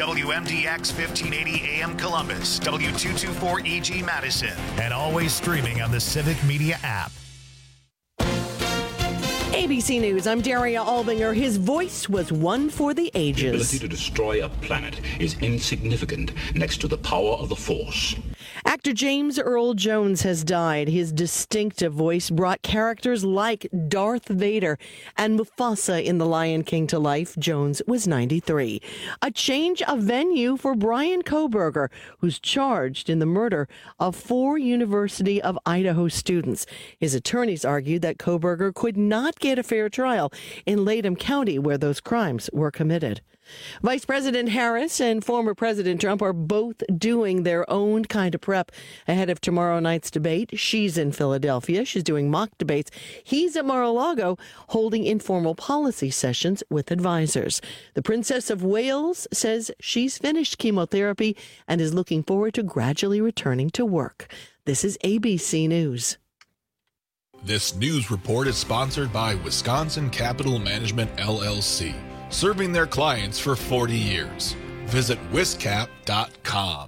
WMDX 1580 AM Columbus, W224EG Madison, and always streaming on the Civic Media app. ABC News, I'm Daria Albinger. His voice was one for the ages. The ability to destroy a planet is insignificant next to the power of the Force. Actor James Earl Jones has died. His distinctive voice brought characters like Darth Vader and Mufasa in The Lion King to life. Jones was 93. A change of venue for Bryan Kohberger, who's charged in the murder of 4 University of Idaho students. His attorneys argued that Kohberger could not get a fair trial in Lathrop County, where those crimes were committed. Vice President Harris and former President Trump are both doing their own kind of prep ahead of tomorrow night's debate. She's in Philadelphia. She's doing mock debates. He's at Mar-a-Lago holding informal policy sessions with advisors. The Princess of Wales says she's finished chemotherapy and is looking forward to gradually returning to work. This is ABC News. This news report is sponsored by Wisconsin Capital Management, LLC, serving their clients for 40 years. Visit wiscap.com.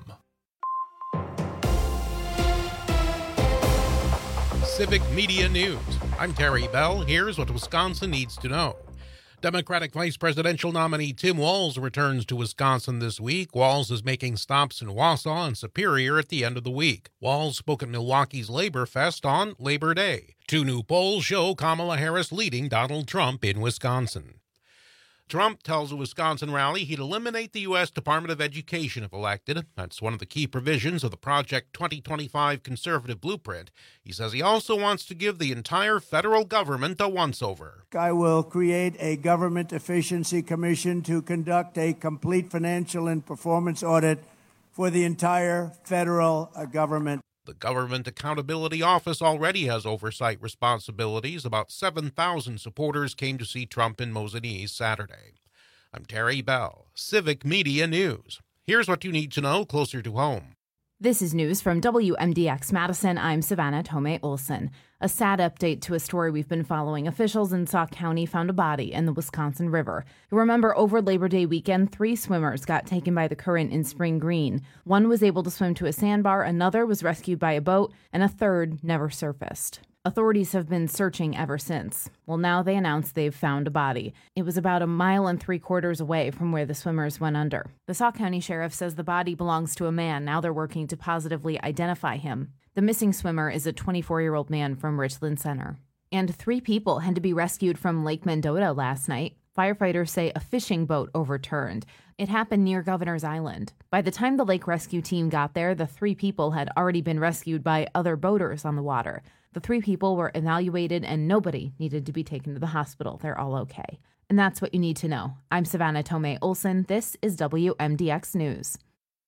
Civic Media News. I'm Terry Bell. Here's what Wisconsin needs to know. Democratic Vice Presidential nominee Tim Walz returns to Wisconsin this week. Walz is making stops in Wausau and Superior at the end of the week. Walz spoke at Milwaukee's Labor Fest on Labor Day. 2 new polls show Kamala Harris leading Donald Trump in Wisconsin. Trump tells a Wisconsin rally he'd eliminate the U.S. Department of Education if elected. That's one of the key provisions of the Project 2025 conservative blueprint. He says he also wants to give the entire federal government a once-over. I will create a government efficiency commission to conduct a complete financial and performance audit for the entire federal government. The Government Accountability Office already has oversight responsibilities. About 7,000 supporters came to see Trump in Mosinee Saturday. I'm Terry Bell, Civic Media News. Here's what you need to know closer to home. This is news from WMDX Madison. I'm Savannah Tomei Olson. A sad update to a story we've been following. Officials in Sauk County found a body in the Wisconsin River. You remember over Labor Day weekend, 3 swimmers got taken by the current in Spring Green. One was able to swim to a sandbar, another was rescued by a boat, and a third never surfaced. Authorities have been searching ever since. Well, now they announced they've found a body. It was about 1.75 miles away from where the swimmers went under. The Sauk County Sheriff says the body belongs to a man. Now they're working to positively identify him. The missing swimmer is a 24-year-old man from Richland Center. And 3 people had to be rescued from Lake Mendota last night. Firefighters say a fishing boat overturned. It happened near Governor's Island. By the time the lake rescue team got there, the 3 people had already been rescued by other boaters on the water. The 3 people were evaluated and nobody needed to be taken to the hospital. They're all okay. And that's what you need to know. I'm Savannah Tomei Olson. This is WMDX News.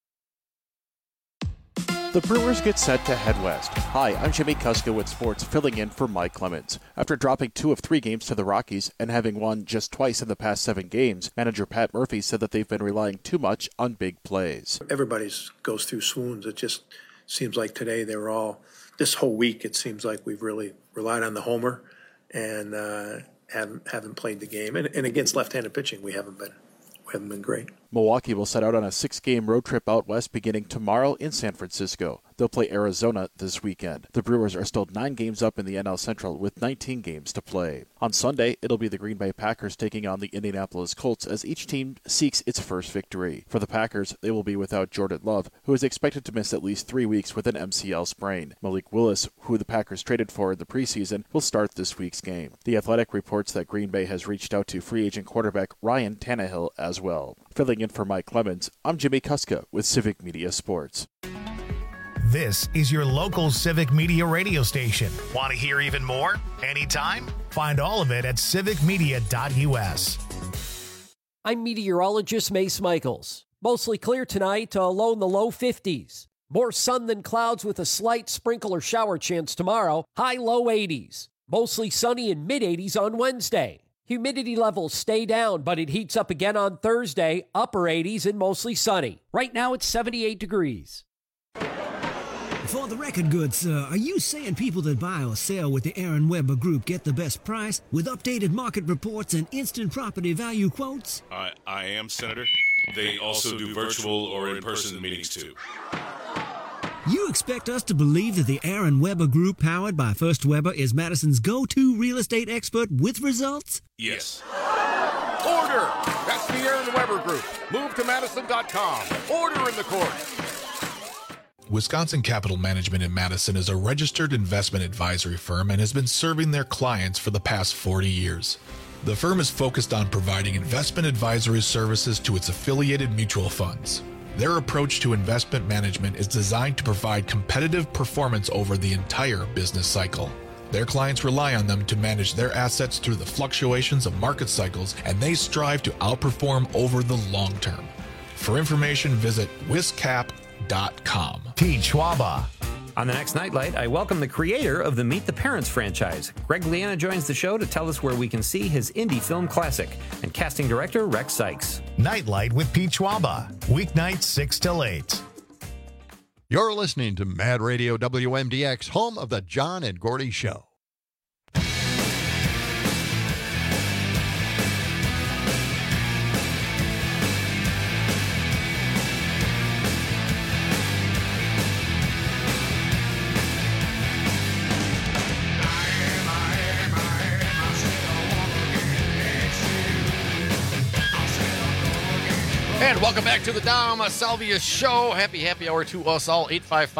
The Brewers get set to head west. Hi, I'm Jimmy Kuska with sports, filling in for Mike Clemens. After dropping 2 of 3 games to the Rockies and having won just twice in the past 7 games, manager Pat Murphy said that they've been relying too much on big plays. Everybody goes through swoons. It just seems like today this whole week it seems like we've really relied on the homer and haven't played the game. And against left-handed pitching, we haven't been great. Milwaukee will set out on a 6-game road trip out west beginning tomorrow in San Francisco. They'll play Arizona this weekend. The Brewers are still 9 games up in the NL Central with 19 games to play. On Sunday, it'll be the Green Bay Packers taking on the Indianapolis Colts as each team seeks its first victory. For the Packers, they will be without Jordan Love, who is expected to miss at least 3 weeks with an MCL sprain. Malik Willis, who the Packers traded for in the preseason, will start this week's game. The Athletic reports that Green Bay has reached out to free agent quarterback Ryan Tannehill as well. Filling in for Mike Clemens, I'm Jimmy Kuska with Civic Media Sports. This is your local Civic Media radio station. Want to hear even more? Anytime? Find all of it at civicmedia.us. I'm meteorologist Mace Michaels. Mostly clear tonight, low in the low 50s. More sun than clouds with a slight sprinkle or shower chance tomorrow. High low 80s. Mostly sunny and mid 80s on Wednesday. Humidity levels stay down, but it heats up again on Thursday, upper 80s and mostly sunny. Right now it's 78 degrees. For the record, good sir, are you saying people that buy or sell with the Aaron Weber Group get the best price with updated market reports and instant property value quotes? I am, Senator. They also do virtual or in-person meetings too. You expect us to believe that the Aaron Weber Group, powered by First Weber, is Madison's go-to real estate expert with results? Yes. Order! That's the Aaron Weber Group. Move to Madison.com. Order in the court. Wisconsin Capital Management in Madison is a registered investment advisory firm and has been serving their clients for the past 40 years. The firm is focused on providing investment advisory services to its affiliated mutual funds. Their approach to investment management is designed to provide competitive performance over the entire business cycle. Their clients rely on them to manage their assets through the fluctuations of market cycles, and they strive to outperform over the long term. For information, visit wiscap.com. Pete Schwaba. On the next Nightlight, I welcome the creator of the Meet the Parents franchise. Greg Liana joins the show to tell us where we can see his indie film classic, and casting director Rex Sykes. Nightlight with Pete Schwaba. Weeknights 6 till 8. You're listening to Mad Radio WMDX, home of the John and Gordy Show. And welcome back to the Dom Salvia Show. Happy hour to us all.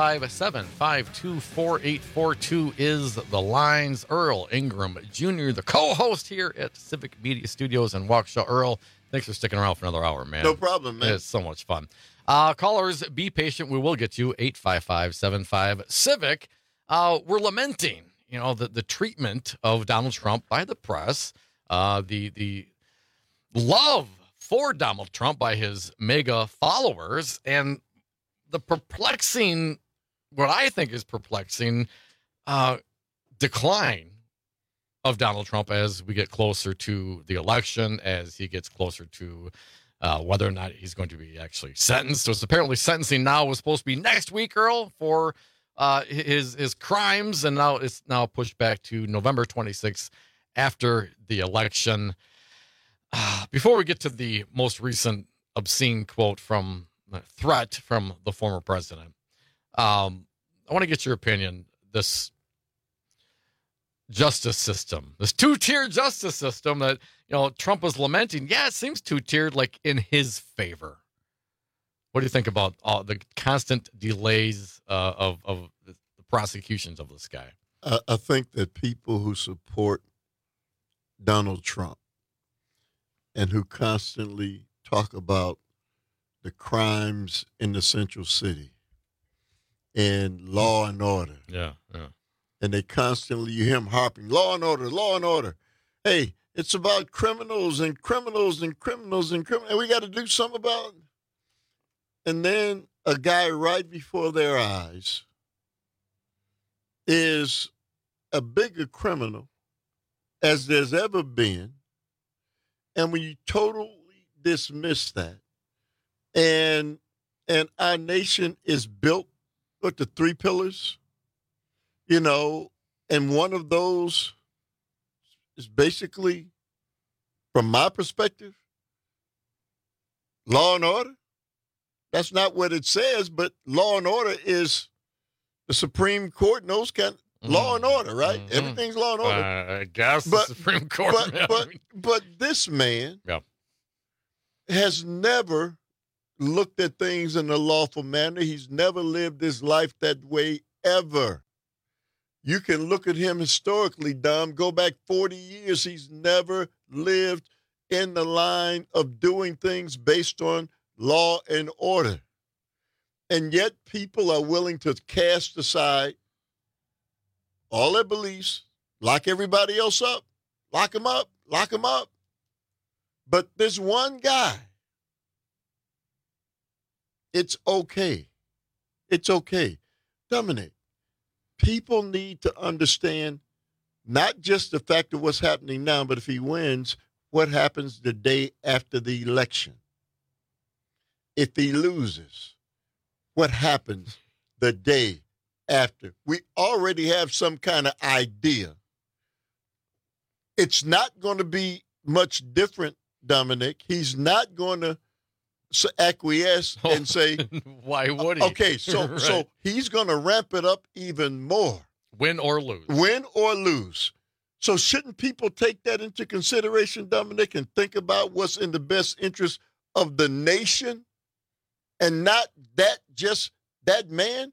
855-752-4842 is the lines. Earl Ingram Jr., the co-host here at Civic Media Studios in Waukesha. Earl, thanks for sticking around for another hour, man. No problem, man. It's so much fun. Callers, be patient. We will get you. 855-75-CIVIC. We're lamenting, the treatment of Donald Trump by the press, the love for Donald Trump by his mega followers, and the perplexing, what I think is perplexing, decline of Donald Trump as we get closer to the election, as he gets closer to whether or not he's going to be actually sentenced. So it's apparently sentencing now was supposed to be next week, Earl, for his crimes, and now it's pushed back to November 26th after the election. Before we get to the most recent obscene quote threat from the former president, I want to get your opinion. This justice system, this two-tier justice system that, Trump was lamenting. Yeah, it seems two-tiered, like in his favor. What do you think about all the constant delays of the prosecutions of this guy? I think that people who support Donald Trump and who constantly talk about the crimes in the central city and law and order. Yeah. And they constantly, you hear them harping, law and order, law and order. Hey, it's about criminals and criminals and criminals and criminals, and we got to do something about it. And then a guy right before their eyes is a bigger criminal as there's ever been. And when you totally dismiss that, and our nation is built with the three pillars, and one of those is basically, from my perspective, law and order. That's not what it says, but law and order is the Supreme Court and those kind of law and order, right? Mm-hmm. Everything's law and order. I guess the Supreme Court. But this man has never looked at things in a lawful manner. He's never lived his life that way ever. You can look at him historically, Dom. Go back 40 years. He's never lived in the line of doing things based on law and order. And yet people are willing to cast aside all their beliefs, lock everybody else up, lock them up. But this one guy, it's okay. It's okay. Dominic, people need to understand not just the fact of what's happening now, but if he wins, what happens the day after the election? If he loses, what happens the day after? We already have some kind of idea. It's not going to be much different, Dominic. He's not going to acquiesce and say, why would he? Okay, so Right. so he's going to ramp it up even more. Win or lose. Win or lose. So shouldn't people take that into consideration, Dominic, and think about what's in the best interest of the nation and not that man?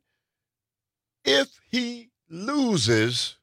If he loses,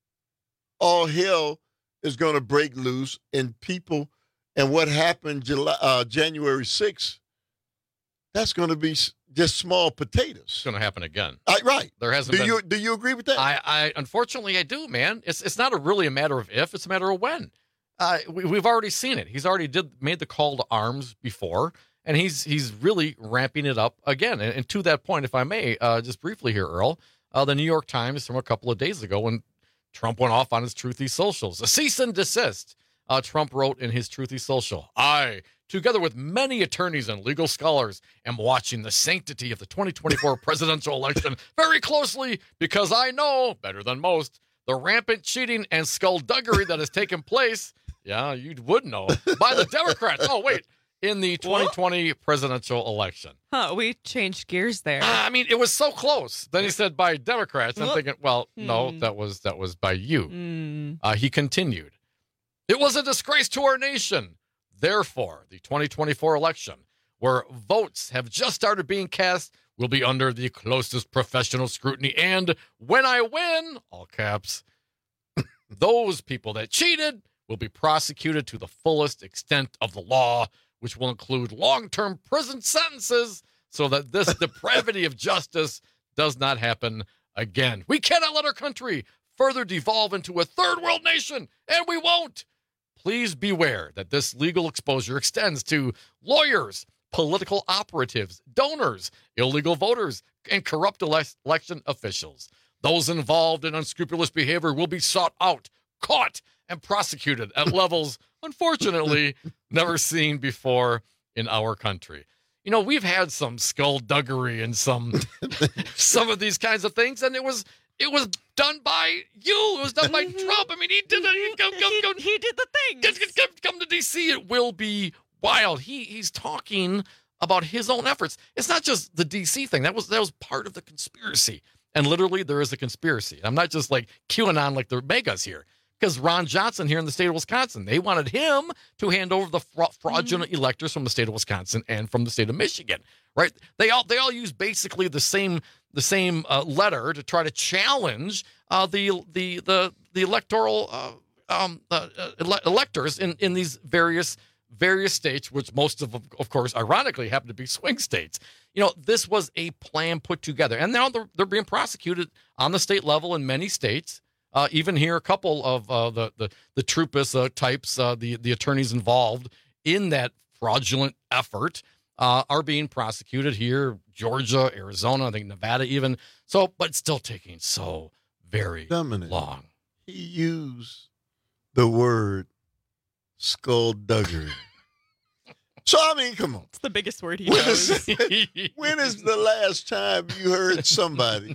all hell is going to break loose, and people, and what happened January 6th, that's going to be just small potatoes. It's going to happen again. Right. There hasn't been. Do you agree with that? I unfortunately I do, man. It's not really a matter of if, it's a matter of when. We've already seen it. He's already made the call to arms before, and he's really ramping it up again. And to that point, if I may, just briefly here, Earl, the New York Times from a couple of days ago when Trump went off on his Truthy socials, a cease and desist. Trump wrote in his Truthy social, I, together with many attorneys and legal scholars, am watching the sanctity of the 2024 presidential election very closely because I know, better than most, the rampant cheating and skullduggery that has taken place, yeah, you would know, by the Democrats. Oh, wait, in the 2020 presidential election. Huh, we changed gears there. I mean, it was so close. Then he said by Democrats. I'm thinking, well, no, that was by you. He continued. It was a disgrace to our nation. Therefore, the 2024 election, where votes have just started being cast, will be under the closest professional scrutiny. And when I win, all caps, those people that cheated will be prosecuted to the fullest extent of the law, which will include long-term prison sentences so that this depravity of justice does not happen again. We cannot let our country further devolve into a third world nation, and we won't. Please beware that this legal exposure extends to lawyers, political operatives, donors, illegal voters, and corrupt election officials. Those involved in unscrupulous behavior will be sought out, caught, and prosecuted at levels, unfortunately, never seen before in our country. You know, we've had some skullduggery and some of these kinds of things, and it was done by you. It was done by Trump. I mean, he did it. He did the thing. Come to D.C. It will be wild. He's talking about his own efforts. It's not just the D.C. thing. That was part of the conspiracy. And literally, there is a conspiracy. I'm not just like QAnon like the megas here. Because Ron Johnson here in the state of Wisconsin, they wanted him to hand over the fraudulent electors from the state of Wisconsin and from the state of Michigan, right? They all use basically the same letter to try to challenge the electoral electors in these various states, which most of course, ironically, happen to be swing states. You know, this was a plan put together, and now they're being prosecuted on the state level in many states. Even here, a couple of the Troopus types, the attorneys involved in that fraudulent effort, are being prosecuted here, Georgia, Arizona, I think Nevada even. So, but it's still taking so very long. He used the word skullduggery. So, I mean, come on. It's the biggest word he knows. When is the last time you heard somebody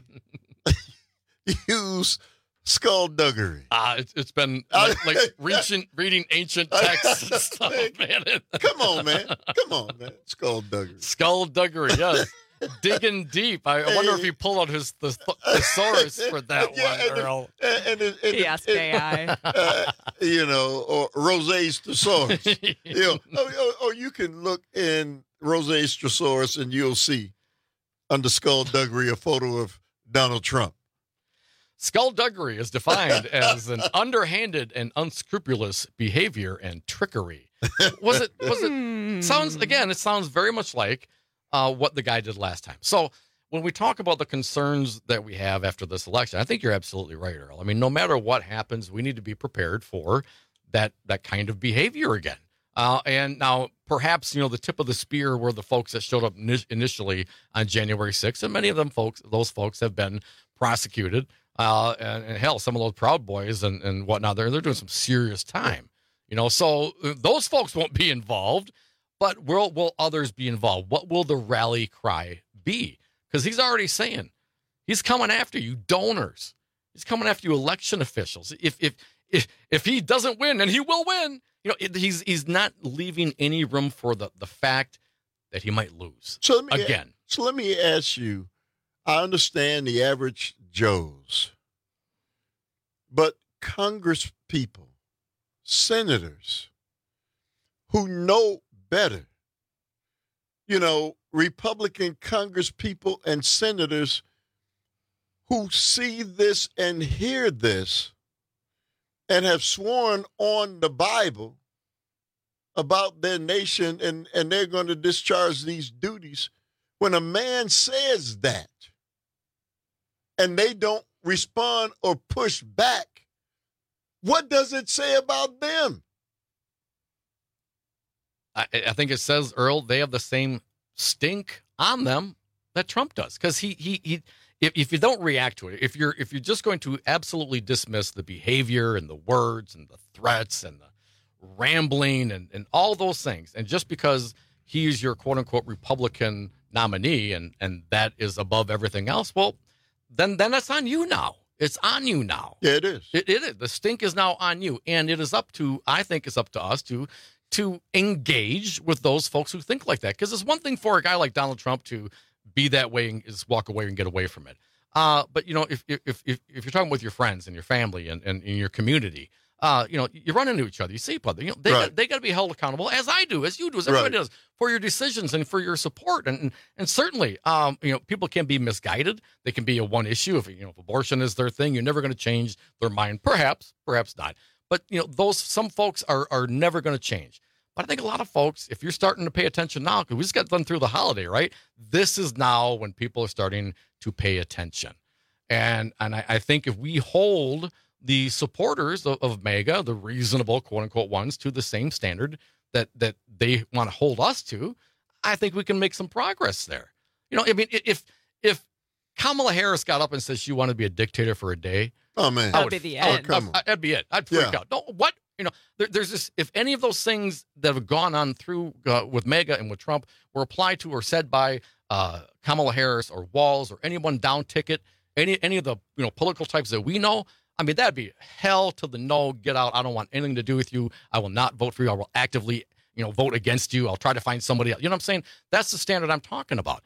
use skullduggery? It's been like reading ancient texts and stuff, man. Come on, man. Skullduggery. Skullduggery, yes. Digging deep. I wonder if he pulled out his thesaurus for that one, Earl. He asked AI. Or Rosé's thesaurus. You can look in Rosé's thesaurus and you'll see under skullduggery a photo of Donald Trump. Skullduggery is defined as an underhanded and unscrupulous behavior and trickery. It sounds very much like what the guy did last time. So when we talk about the concerns that we have after this election, I think you're absolutely right, Earl. I mean, no matter what happens, we need to be prepared for that kind of behavior again. And now perhaps, the tip of the spear were the folks that showed up initially on January 6th, and many of those folks have been prosecuted. And hell, some of those Proud Boys and whatnot, they're doing some serious time, so those folks won't be involved, but will others be involved? What will the rally cry be? Because he's already saying he's coming after you donors. He's coming after you election officials. If he doesn't win, and he will win, he's not leaving any room for the fact that he might lose So again. So let me ask you, I understand the average Joes, but Congress people, senators who know better, Republican Congress people and senators who see this and hear this and have sworn on the Bible about their nation and they're going to discharge these duties. When a man says that and they don't respond or push back, what does it say about them? I think it says, Earl, they have the same stink on them that Trump does. Because if you don't react to it, if you're just going to absolutely dismiss the behavior and the words and the threats and the rambling and all those things, and just because he is your quote unquote Republican nominee and that is above everything else, well, then that's on you now. It's on you now. Yeah, it is. It is. The stink is now on you, and it is up to us to engage with those folks who think like that. Because it's one thing for a guy like Donald Trump to be that way and just walk away and get away from it. But if you're talking with your friends and your family and in your community, you run into each other, you see each other. They got to be held accountable, as I do, as you do, as everybody does, for your decisions and for your support. And certainly, people can be misguided. They can be a one issue. If abortion is their thing, you're never going to change their mind. Perhaps not. But some folks are never going to change. But I think a lot of folks, if you're starting to pay attention now, because we just got done through the holiday, right? This is now when people are starting to pay attention. And I think if we hold the supporters of MAGA, the reasonable, quote unquote, ones, to the same standard that they want to hold us to, I think we can make some progress there. If Kamala Harris got up and said she wanted to be a dictator for a day, oh man, that would be the end. That'd be it. I'd freak out. No, what? There's this. If any of those things that have gone on through with MAGA and with Trump were applied to or said by Kamala Harris or Walz or anyone down ticket, any of the political types that we know, I mean, that'd be hell to the no. Get out. I don't want anything to do with you. I will not vote for you. I will actively vote against you. I'll try to find somebody else. You know what I'm saying? That's the standard I'm talking about.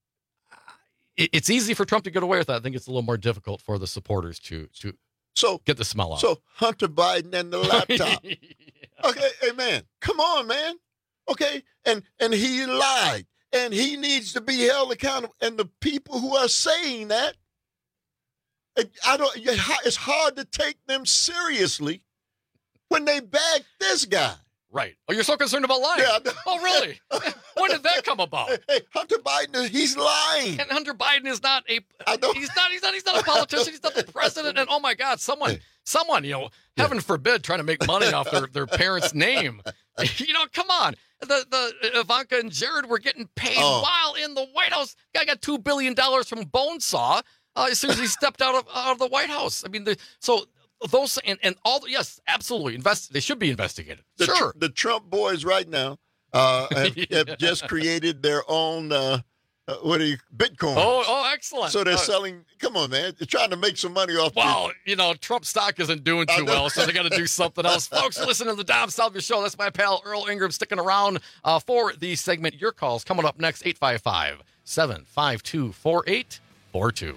It's easy for Trump to get away with that. I think it's a little more difficult for the supporters to get the smell out. So Hunter Biden and the laptop. Yeah. Okay, hey man, come on, man. Okay, and he lied, and he needs to be held accountable. And the people who are saying that, it's hard to take them seriously when they bag this guy. Right. Oh, you're so concerned about lying. Yeah. Oh, really? When did that come about? Hey, Hunter Biden, he's lying. And Hunter Biden is not he's not a politician. He's not the president. And oh my God, someone, heaven forbid, trying to make money off their parents' name. Come on. The Ivanka and Jared were getting paid while in the White House. Guy got $2 billion from Bonesaw as soon as he stepped out of the White House. I mean, those and all, yes, absolutely. They should be investigated. Sure. The Trump boys right now have just created their own Bitcoin. Oh, excellent. So they're selling. Come on, man. They're trying to make some money off. Well, Trump stock isn't doing too well, so they got to do something else. Folks, you're listening to the Dom Salvia Show. That's my pal Earl Ingram sticking around for the segment. Your calls coming up next. 855-752-4842.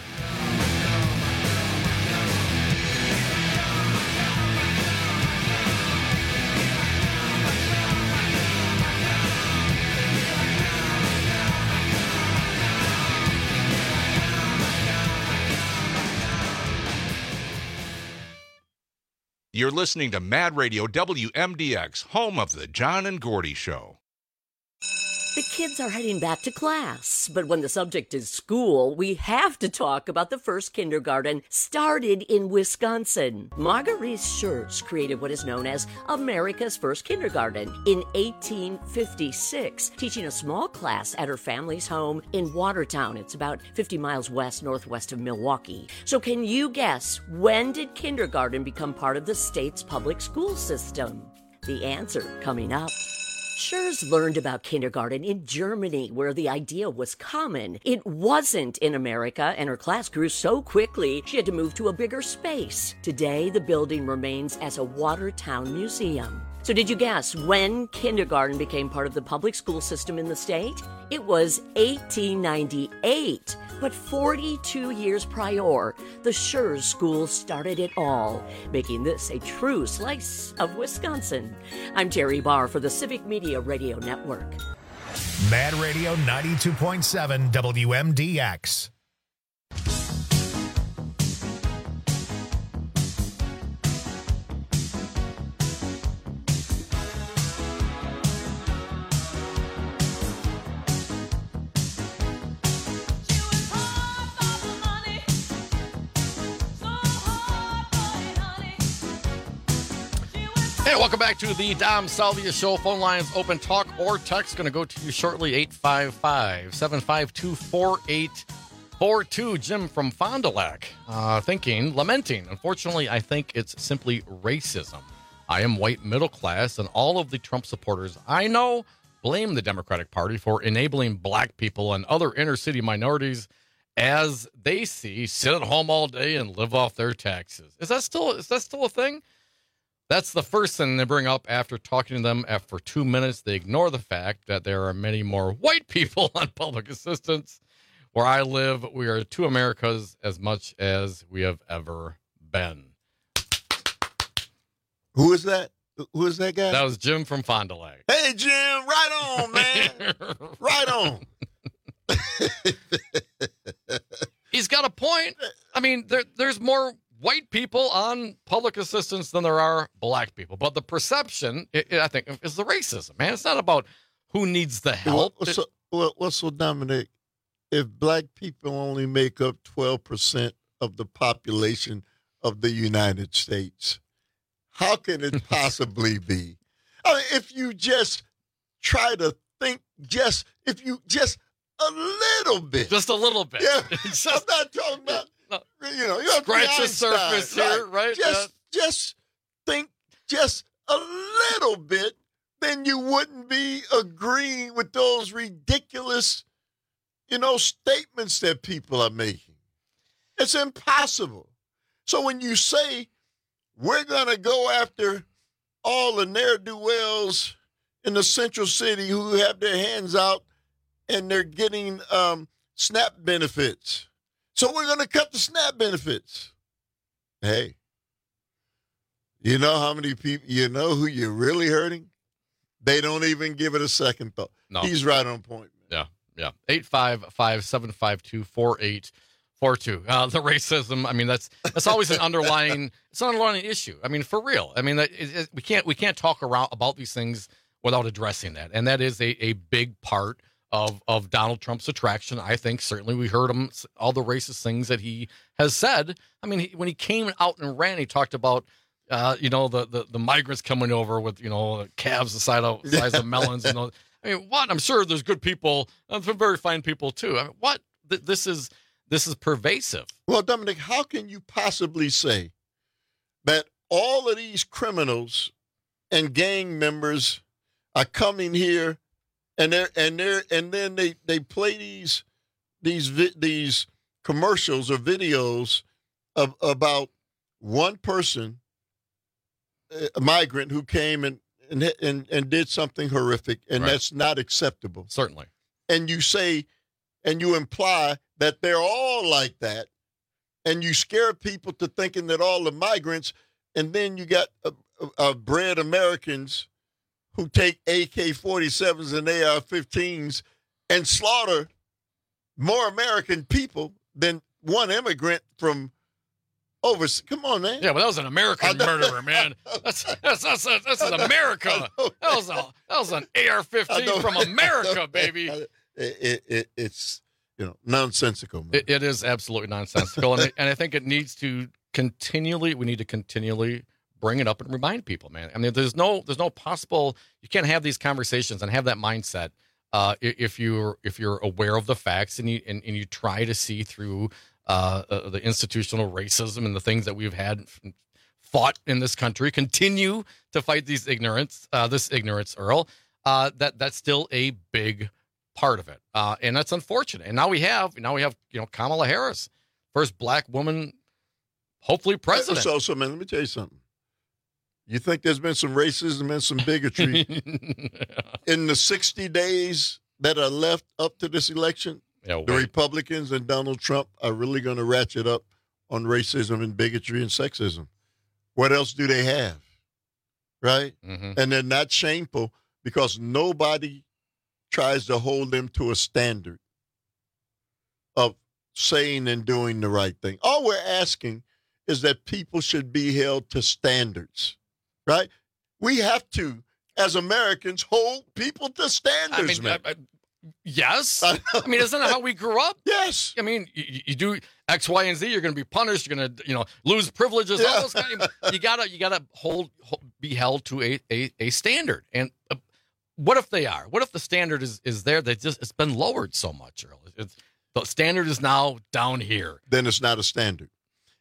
You're listening to Mad Radio WMDX, home of the John and Gordy Show. The kids are heading back to class, but when the subject is school, we have to talk about the first kindergarten started in Wisconsin. Marguerite Schertz created what is known as America's first kindergarten in 1856, teaching a small class at her family's home in Watertown. It's about 50 miles northwest of Milwaukee. So can you guess, when did kindergarten become part of the state's public school system? The answer coming up. Schertz learned about kindergarten in Germany, where the idea was common. It wasn't in America, and her class grew so quickly she had to move to a bigger space. Today, the building remains as a Watertown museum. So did you guess when kindergarten became part of the public school system in the state? It was 1898. But 42 years prior, the Schurz School started it all, making this a true slice of Wisconsin. I'm Terry Barr for the Civic Media Radio Network. Mad Radio 92.7 WMDX. Hey, welcome back to the Dom Salvia Show. Phone lines open, talk or text. Going to go to you shortly, 855-752-4842. Jim from Fond du Lac, lamenting. Unfortunately, I think it's simply racism. I am white middle class, and all of the Trump supporters I know blame the Democratic Party for enabling black people and other inner city minorities as they see sit at home all day and live off their taxes. Is that still a thing? That's the first thing they bring up after talking to them. For 2 minutes, they ignore the fact that there are many more white people on public assistance. Where I live, we are two Americas as much as we have ever been. Who is that? Who is that guy? That was Jim from Fond du Lac. Hey, Jim, right on, man. Right on. He's got a point. I mean, there's more white people on public assistance than there are black people. But the perception, I think, is the racism, man. It's not about who needs the help. What's so, Dominic, if black people only make up 12% of the population of the United States, how can it possibly be? I mean, if you just try to think, if you just a little bit. Just a little bit. Yeah, I'm not talking about, you scratch the surface here, right? Just think just a little bit, then you wouldn't be agreeing with those ridiculous, statements that people are making. It's impossible. So when you say we're going to go after all the ne'er-do-wells in the central city who have their hands out and they're getting SNAP benefits, so we're going to cut the SNAP benefits. Hey, you know how many people, you know who you're really hurting? They don't even give it a second thought. No. He's right on point. Man. Yeah. 855-752-4842. The racism, I mean, that's always an underlying issue. I mean, for real. I mean, we can't talk around about these things without addressing that. And that is a big part of Donald Trump's attraction. I think certainly we heard him, all the racist things that he has said. I mean, when he came out and ran, he talked about, the migrants coming over with, calves the size of melons. I mean, what? I'm sure there's good people, some very fine people too. I mean, what? This is pervasive. Well, Dominic, how can you possibly say that all of these criminals and gang members are coming here and then they play these commercials or videos about one person, a migrant who came and did something horrific, and right. That's not acceptable. Certainly. And you say, and you imply that they're all like that, and you scare people to thinking that all the migrants, and then you got bred Americans who take AK-47s and AR-15s and slaughter more American people than one immigrant from overseas. Come on, man. Yeah, but that was an American murderer, man. That's an America. That was an AR-15 from America, baby. It's nonsensical, man. It is absolutely nonsensical, and I think it needs to continually. We need to continually bring it up and remind people, man. I mean, there's no possible. You can't have these conversations and have that mindset if you're aware of the facts and you try to see through the institutional racism and the things that we've had fought in this country. Continue to fight this ignorance, Earl. That's still a big part of it, and that's unfortunate. And now we have Kamala Harris, first black woman, hopefully president. So man, let me tell you something. You think there's been some racism and some bigotry in the 60 days that are left up to this election? Yeah, the Republicans and Donald Trump are really going to ratchet up on racism and bigotry and sexism. What else do they have? Right? Mm-hmm. And they're not shameful because nobody tries to hold them to a standard of saying and doing the right thing. All we're asking is that people should be held to standards, right? We have to, as Americans, hold people to standards, man. Yes. I mean, isn't that how we grew up? Yes. I mean, you do X, Y, and Z. You're going to be punished. You're going to, lose privileges. Yeah. All those kind of, you gotta be held to a standard. And what if they are? What if the standard is there? It's been lowered so much, Earl. The standard is now down here. Then it's not a standard.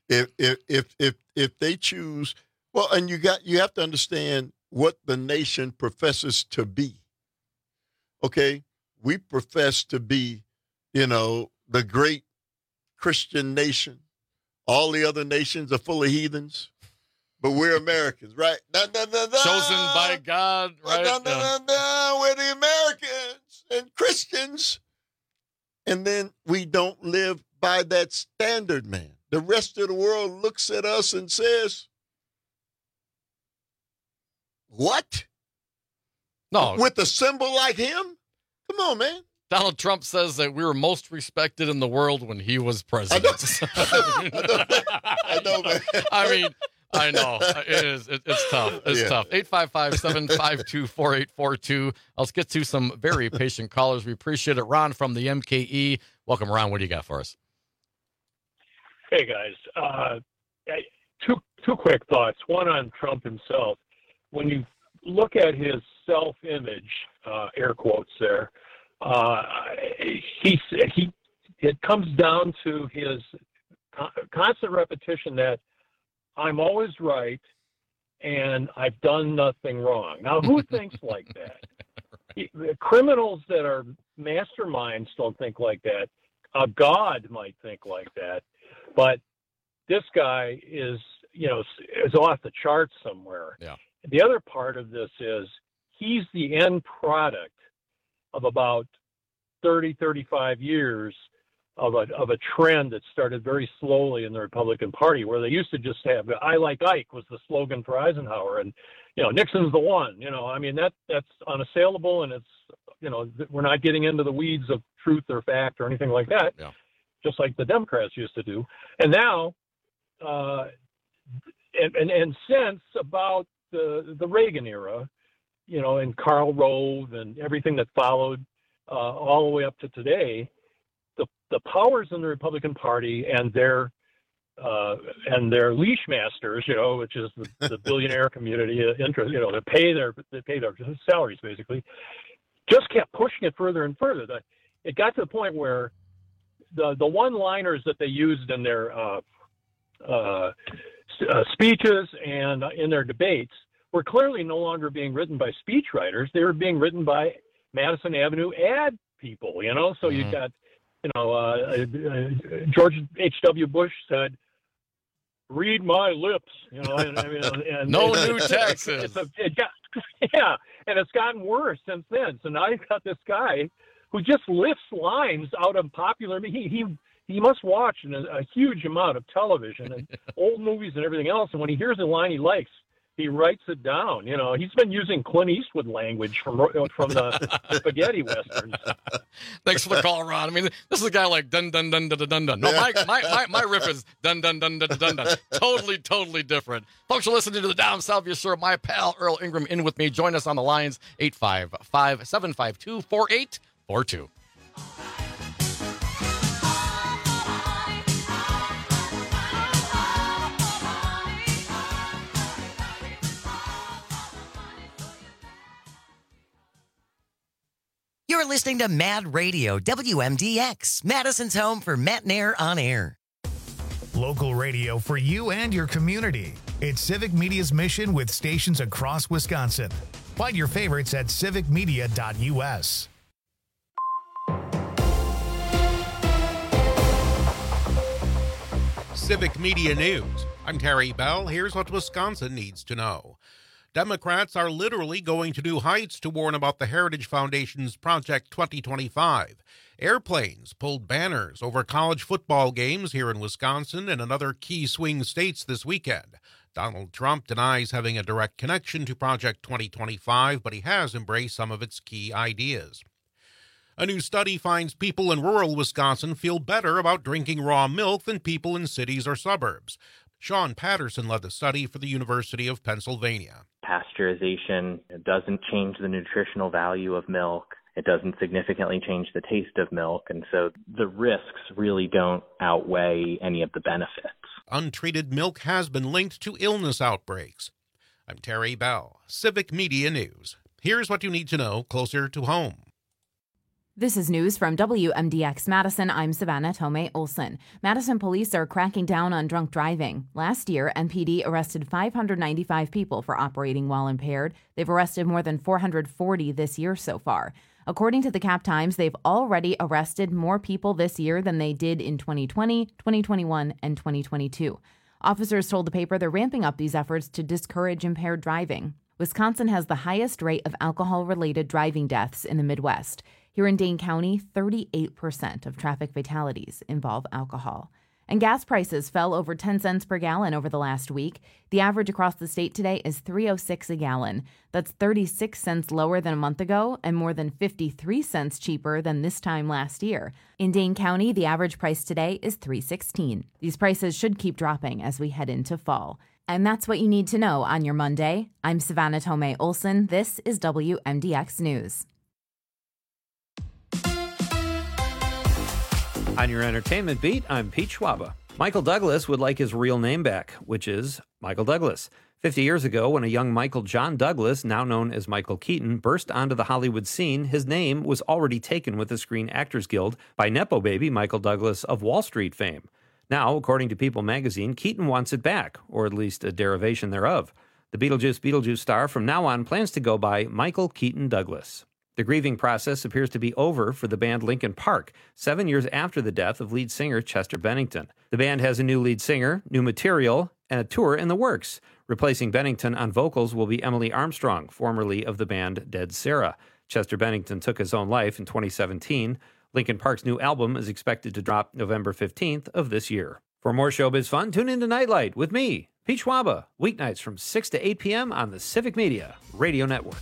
If they choose, well, and you have to understand what the nation professes to be. Okay. We profess to be, the great Christian nation. All the other nations are full of heathens, but we're Americans, right? Chosen by God, right? We're the Americans and Christians. And then we don't live by that standard, man. The rest of the world looks at us and says, what? No. With a symbol like him? Come on, man. Donald Trump says that we were most respected in the world when he was president. I know, man. I mean, I know. It is. It's tough. It's tough. 855-752-4842. Let's get to some very patient callers. We appreciate it. Ron from the MKE. Welcome, Ron. What do you got for us? Hey, guys. Two quick thoughts. One on Trump himself. When you look at his self-image, air quotes there, it comes down to his constant repetition that I'm always right and I've done nothing wrong. Now, who thinks like that? Criminals that are masterminds don't think like that. A god might think like that, but this guy is off the charts somewhere. Yeah. The other part of this is he's the end product of about 30, 35 years of a trend that started very slowly in the Republican Party, where they used to just have "I like Ike" was the slogan for Eisenhower, and Nixon's the one. I mean that's unassailable, and it's we're not getting into the weeds of truth or fact or anything like that. Yeah. Just like the Democrats used to do, and now, and since about the Reagan era, and Karl Rove and everything that followed all the way up to today, the powers in the Republican Party and their leash masters, which is the billionaire community interest, they pay their salaries basically, just kept pushing it further and further. It got to the point where the one-liners that they used in their speeches and in their debates were clearly no longer being written by speechwriters. They were being written by Madison Avenue ad people, So you got, George H.W. Bush said, "Read my lips," and no new taxes. And it's gotten worse since then. So now you've got this guy who just lifts lines out of popular. He must watch a huge amount of television and old movies and everything else. And when he hears a line he likes, he writes it down. He's been using Clint Eastwood language from the spaghetti westerns. Thanks for the call, Ron. I mean, this is a guy like dun dun dun dun dun dun. No, my riff is dun dun dun dun dun dun. Totally different. Folks are listening to the Down Salvia Show. My pal Earl Ingram in with me. Join us on the lines 855-752-4842. You're listening to Mad Radio, WMDX, Madison's home for Matt Nair on air. Local radio for you and your community. It's Civic Media's mission with stations across Wisconsin. Find your favorites at civicmedia.us. Civic Media News. I'm Terry Bell. Here's what Wisconsin needs to know. Democrats are literally going to new heights to warn about the Heritage Foundation's Project 2025. Airplanes pulled banners over college football games here in Wisconsin and in other key swing states this weekend. Donald Trump denies having a direct connection to Project 2025, but he has embraced some of its key ideas. A new study finds people in rural Wisconsin feel better about drinking raw milk than people in cities or suburbs. Sean Patterson led the study for the University of Pennsylvania. Pasteurization doesn't change the nutritional value of milk. It doesn't significantly change the taste of milk, and so the risks really don't outweigh any of the benefits. Untreated milk has been linked to illness outbreaks. I'm Terry Bell, Civic Media News. Here's what you need to know closer to home. This is news from WMDX Madison. I'm Savannah Tomei Olson. Madison police are cracking down on drunk driving. Last year, MPD arrested 595 people for operating while impaired. They've arrested more than 440 this year so far. According to the Cap Times, they've already arrested more people this year than they did in 2020, 2021, and 2022. Officers told the paper they're ramping up these efforts to discourage impaired driving. Wisconsin has the highest rate of alcohol-related driving deaths in the Midwest. Here in Dane County, 38% of traffic fatalities involve alcohol. And gas prices fell over 10 cents per gallon over the last week. The average across the state today is $3.06 a gallon. That's 36 cents lower than a month ago and more than 53 cents cheaper than this time last year. In Dane County, the average price today is $3.16. These prices should keep dropping as we head into fall. And that's what you need to know on your Monday. I'm Savannah Tomei Olson. This is WMDX News. On your entertainment beat, I'm Pete Schwaba. Michael Douglas would like his real name back, which is Michael Douglas. 50 years ago, when a young Michael John Douglas, now known as Michael Keaton, burst onto the Hollywood scene, his name was already taken with the Screen Actors Guild by Nepo baby Michael Douglas of Wall Street fame. Now, according to People magazine, Keaton wants it back, or at least a derivation thereof. The Beetlejuice star from now on plans to go by Michael Keaton Douglas. The grieving process appears to be over for the band Linkin Park, 7 years after the death of lead singer Chester Bennington. The band has a new lead singer, new material, and a tour in the works. Replacing Bennington on vocals will be Emily Armstrong, formerly of the band Dead Sarah. Chester Bennington took his own life in 2017. Linkin Park's new album is expected to drop November 15th of this year. For more showbiz fun, tune into Nightlight with me, Pete Schwaba, weeknights from 6 to 8 p.m. on the Civic Media Radio Network.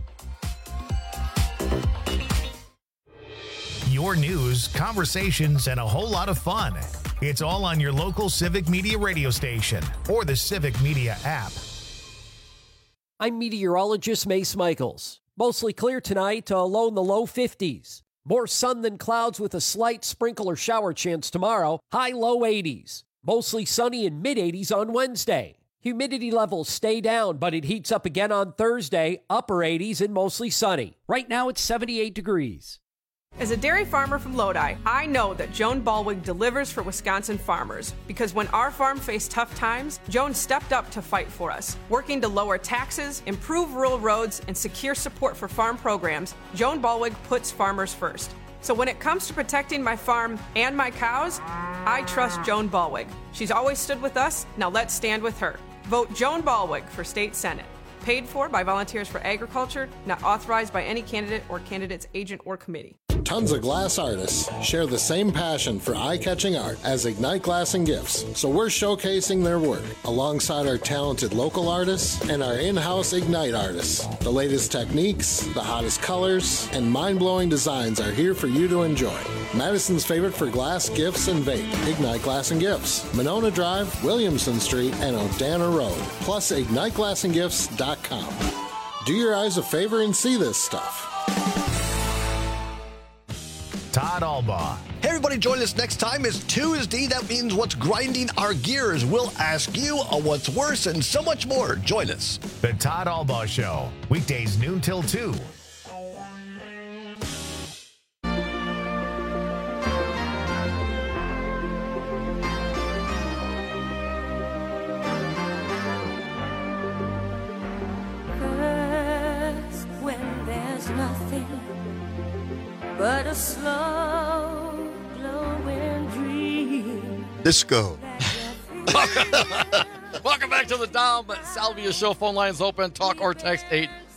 Your news, conversations, and a whole lot of fun. It's all on your local Civic Media radio station or the Civic Media app. I'm meteorologist Mace Michaels. Mostly clear tonight, low in the low 50s. More sun than clouds with a slight sprinkle or shower chance tomorrow. High low 80s. Mostly sunny and mid-80s on Wednesday. Humidity levels stay down, but it heats up again on Thursday. Upper 80s and mostly sunny. Right now it's 78 degrees. As a dairy farmer from Lodi, I know that Joan Ballwig delivers for Wisconsin farmers because when our farm faced tough times, Joan stepped up to fight for us. Working to lower taxes, improve rural roads, and secure support for farm programs, Joan Ballwig puts farmers first. So when it comes to protecting my farm and my cows, I trust Joan Ballwig. She's always stood with us, now let's stand with her. Vote Joan Ballwig for State Senate. Paid for by Volunteers for Agriculture, not authorized by any candidate or candidate's agent or committee. Tons of glass artists share the same passion for eye-catching art as Ignite Glass and Gifts, so we're showcasing their work alongside our talented local artists and our in-house Ignite artists. The latest techniques, the hottest colors, and mind-blowing designs are here for you to enjoy. Madison's favorite for glass, gifts, and vape, Ignite Glass and Gifts, Monona Drive, Williamson Street, and O'Dana Road, plus IgniteGlassandGifts.com. Do your eyes a favor and see this stuff. Todd Albaugh. Hey everybody, join us next time. It's Tuesday. That means what's grinding our gears. We'll ask you what's worse and so much more. Join us. The Todd Albaugh Show. Weekdays noon till 2. First, when there's nothing but a slow glowing dream. Disco. Welcome back to the Dom Salvia Show. Phone lines open. Talk or text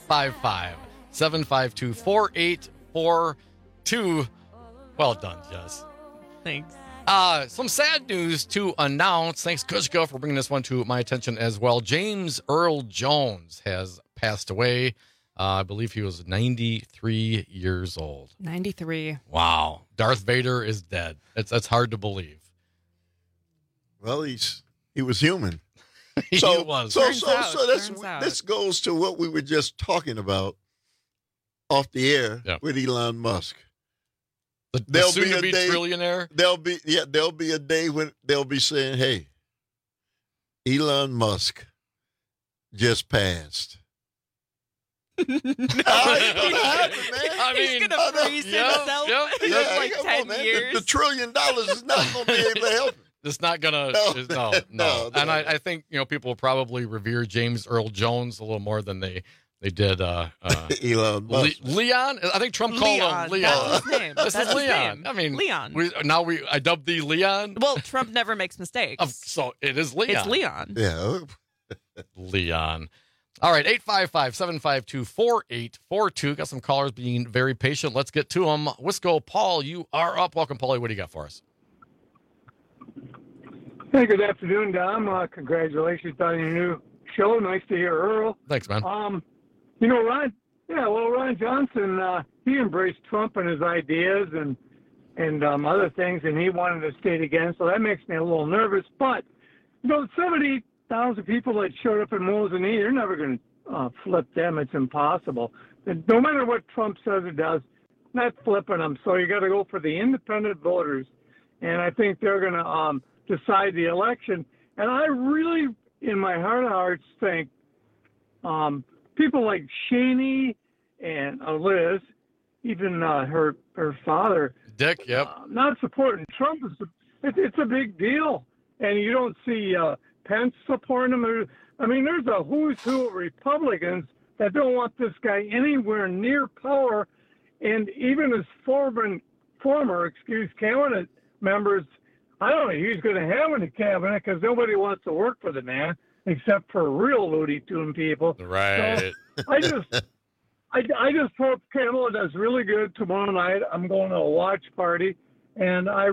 855-752-4842. Well done, Jess. Thanks. Some sad news to announce. Thanks, Kushka, for bringing this one to my attention as well. James Earl Jones has passed away. I believe he was 93 years old. 93. Wow. Darth Vader is dead. That's hard to believe. Well, he was human. He was. This goes to what we were just talking about off the air with Elon Musk. The soon-to-be trillionaire? There'll be a day when they'll be saying, hey, Elon Musk just passed. He's going to freeze himself in like 10 years. The $1 trillion is not going to be able to help him. It's not going to. No. And I think, people will probably revere James Earl Jones a little more than they did Elon Musk. Leon? I think Trump called him Leon. That's his name. This is Leon. I mean, Leon. I dubbed thee Leon. Well, Trump never makes mistakes. So it is Leon. It's Leon. Yeah. Leon. All right, 855-752-4842. Got some callers being very patient. Let's get to them. Wisco, Paul, you are up. Welcome, Paulie. What do you got for us? Hey, good afternoon, Dom. Congratulations on your new show. Nice to hear Earl. Thanks, man. Ron Johnson, he embraced Trump and his ideas and other things, and he wanted to state again, so that makes me a little nervous. But, 70,000 people that showed up in Mosinee, you're never going to flip them. It's impossible. And no matter what Trump says or does, not flipping them. So you got to go for the independent voters, and I think they're going to decide the election. And I really, in my heart of hearts, think people like Cheney and Liz, even her father, Dick, not supporting Trump. It's a big deal. And you don't see Pence supporting him. There's a who's who of Republicans that don't want this guy anywhere near power. And even his former cabinet members, I don't know who's going to have in the cabinet because nobody wants to work for the man except for real Looney Tune people. Right. So I just hope Kamala does really good tomorrow night. I'm going to a watch party, and I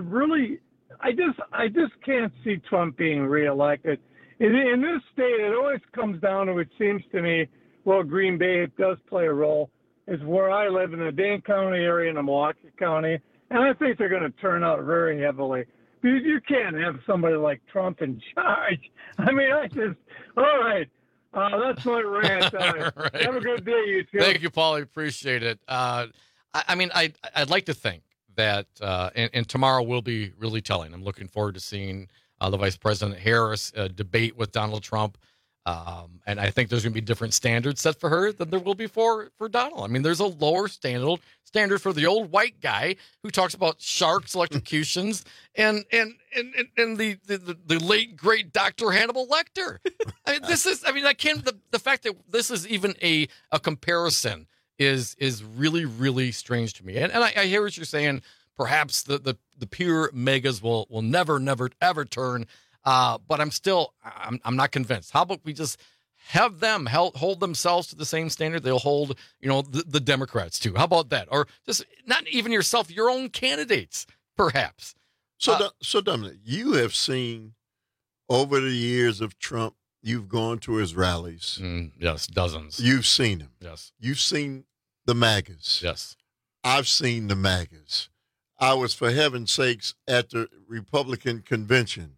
just can't see Trump being reelected. In this state, it always comes down to, it seems to me, well, Green Bay does play a role, is where I live in the Dane County area and the Milwaukee County, and I think they're going to turn out very heavily. You can't have somebody like Trump in charge. All right. That's my rant. Right. Have a good day, you two. Thank you, Paulie. Appreciate it. I'd like to think that, and tomorrow will be really telling. I'm looking forward to seeing the Vice President Harris debate with Donald Trump. And I think there's going to be different standards set for her than there will be for Donald. There's a lower standard for the old white guy who talks about sharks, electrocutions, and the late great Dr. Hannibal Lecter. The fact that this is even a comparison is really, really strange to me. And I hear what you're saying. Perhaps the pure megas will never, ever turn. But I'm not convinced. How about we just have them hold themselves to the same standard they'll hold, the Democrats to? How about that? Or just not even yourself, your own candidates, perhaps. So Dominic, you have seen over the years of Trump, you've gone to his rallies. Yes, dozens. You've seen him. Yes. You've seen the MAGAs. Yes. I've seen the MAGAs. I was, for heaven's sakes, at the Republican convention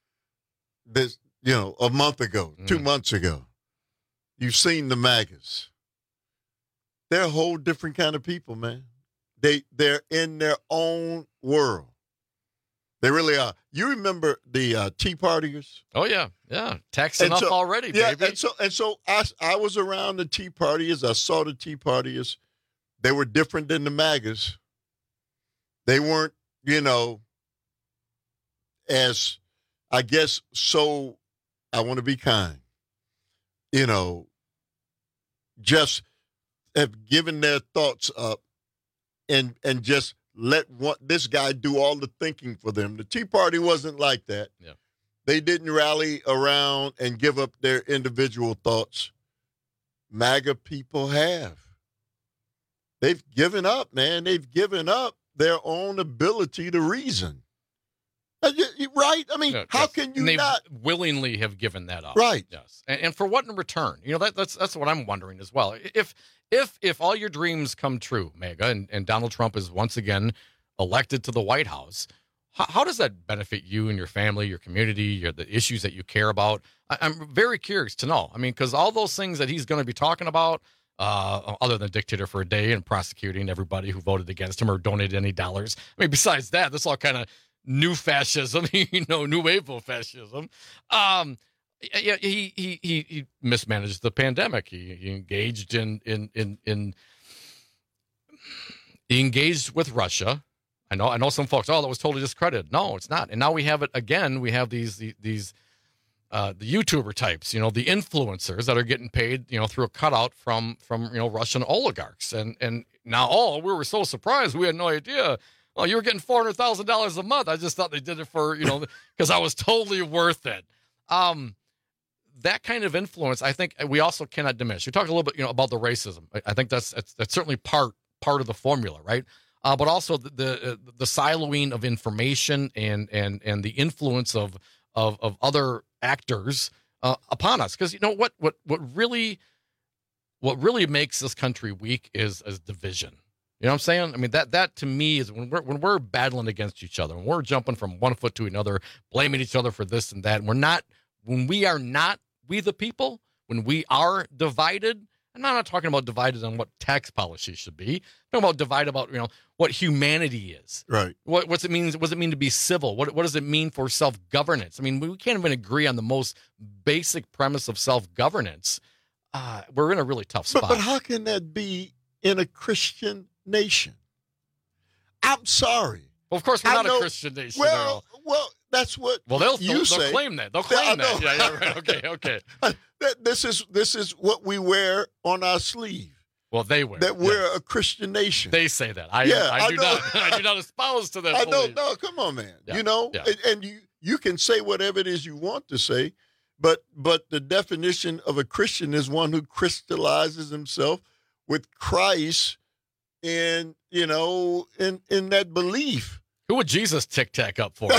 a month ago, 2 months ago. You've seen the MAGAs. They're a whole different kind of people, man. They're in their own world. They really are. You remember the Tea Partiers? Oh yeah. Taxing up already, baby. And so I was around the Tea Partiers. I saw the Tea Partiers. They were different than the MAGAs. They weren't, as I guess so. I want to be kind. Just have given their thoughts up and just let this guy do all the thinking for them. The Tea Party wasn't like that. Yeah. they didn't rally around and give up their individual thoughts. MAGA people have. They've given up, man. They've given up their own ability to reason. Right? I mean, how can you not willingly have given that up? Right. Yes. And for what in return? That's what I'm wondering as well. If all your dreams come true, MAGA, and Donald Trump is once again elected to the White House, how does that benefit you and your family, your community, the issues that you care about? I'm very curious to know. I mean, because all those things that he's going to be talking about, other than dictator for a day and prosecuting everybody who voted against him or donated any dollars. I mean, besides that, this all kind of new fascism, new wave of fascism. He mismanaged the pandemic. He engaged he engaged with Russia. I know some folks, that was totally discredited. No, it's not. And now we have it again. We have these the YouTuber types, the influencers that are getting paid, through a cutout from Russian oligarchs. And now, we were so surprised. We had no idea. Oh, you were getting $400,000 a month. I just thought they did it for, because I was totally worth it. That kind of influence, I think we also cannot diminish. You talk a little bit, about the racism. I think that's certainly part of the formula, right? But also the siloing of information and the influence of other actors upon us. Because what really makes this country weak is division. You know what I'm saying? I mean, that to me is when we're battling against each other, when we're jumping from one foot to another, blaming each other for this and that, and when we are not we the people, when we are divided. And I'm not talking about divided on what tax policy should be. I'm talking about divided about, what humanity is. Right. What's it mean? What does it mean to be civil? What does it mean for self-governance? I mean, we can't even agree on the most basic premise of self-governance. We're in a really tough spot. But how can that be in a Christian nation? I'm sorry. Well, of course, we're not a Christian nation. Well, that's what they'll say. Claim that. They'll claim that. Yeah, right. Okay. This is what we wear on our sleeve. Well, they wear that we're a Christian nation. They say that. I do not. I do not espouse to that. I don't know. Come on, man. Yeah. And you can say whatever it is you want to say, but the definition of a Christian is one who crystallizes himself with Christ in that belief. Who would Jesus tic-tac up for?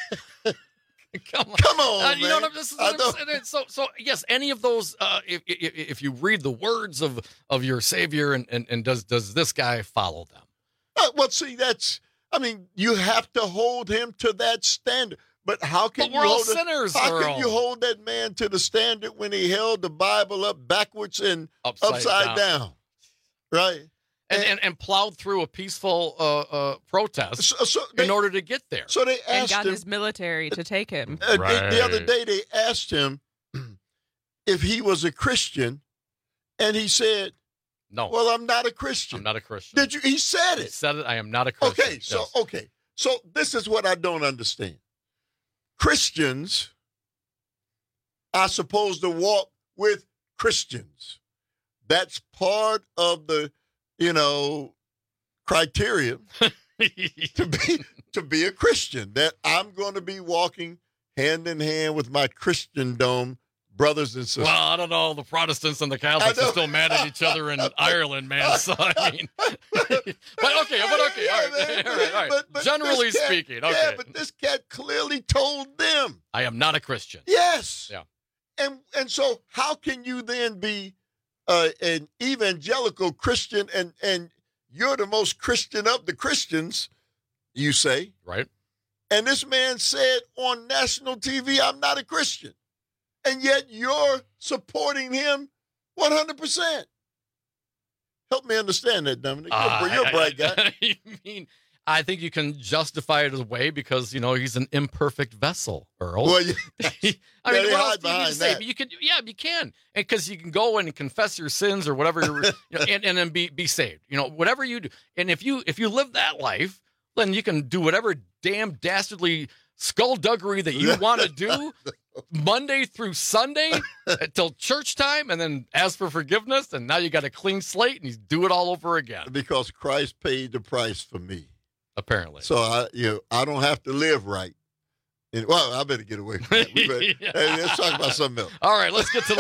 Come on, man. You know what I'm saying? So yes, any of those, if you read the words of your Savior, and does this guy follow them? Well, see, you have to hold him to that standard. But how can we're all sinners? How can you hold that man to the standard when he held the Bible up backwards and upside down? Right. And plowed through a peaceful protest in order to get there. So they asked got him, his military to take him. The other day they asked him if he was a Christian, and he said, "No. Well, I'm not a Christian." I'm not a Christian. Did you? He said it. He said it. I am not a Christian. Okay. So this is what I don't understand. Christians are supposed to walk with Christians. That's part of the criteria to be a Christian, that I'm going to be walking hand in hand with my Christendom brothers and sisters. Well, I don't know. The Protestants and the Catholics are still mad at each other in Ireland, man. So, I mean, but okay. All right. But generally speaking, okay. Yeah, but this cat clearly told them, I am not a Christian. Yes. Yeah. And so how can you then be an evangelical Christian and you're the most Christian of the Christians, you say? Right. And this man said on national TV, I'm not a Christian. And yet you're supporting him 100%. Help me understand that, Dominic. You're a bright guy. I think you can justify it away because, he's an imperfect vessel, Earl. Well, I mean, what else do you need to say? But you can. And because you can go in and confess your sins or whatever, and then be saved. Whatever you do. And if you live that life, then you can do whatever damn dastardly skullduggery that you want to do Monday through Sunday until church time, and then ask for forgiveness, and now you got a clean slate, and you do it all over again. Because Christ paid the price for me. Apparently. So I don't have to live right Well, I better get away from that. Hey, let's talk about something else. All right, let's get to the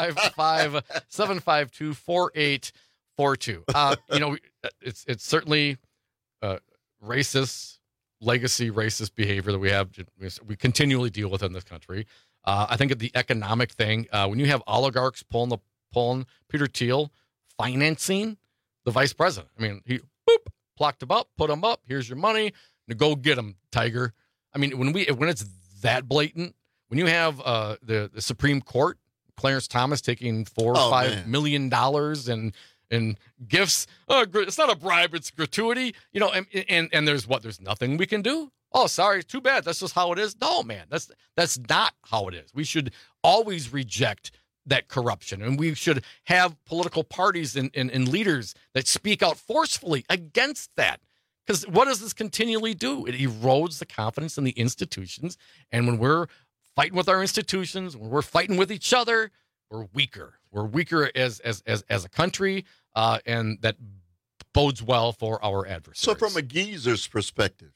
855-752-4842. It's certainly racist, legacy racist behavior that we continually deal with in this country. I think of the economic thing. When you have oligarchs pulling Peter Thiel, financing the vice president. I mean, he plucked him up, put him up. Here's your money. Now go get him, Tiger. I mean, when it's that blatant, when you have the Supreme Court, Clarence Thomas taking $4 or $5 million and gifts. It's not a bribe; it's gratuity. And there's nothing we can do. Oh, sorry, too bad. That's just how it is. No, man, that's not how it is. We should always reject that corruption, and we should have political parties and leaders that speak out forcefully against that. Because what does this continually do? It erodes the confidence in the institutions. And when we're fighting with our institutions, when we're fighting with each other, we're weaker. We're weaker as a country, and that bodes well for our adversaries. So from a geezer's perspective,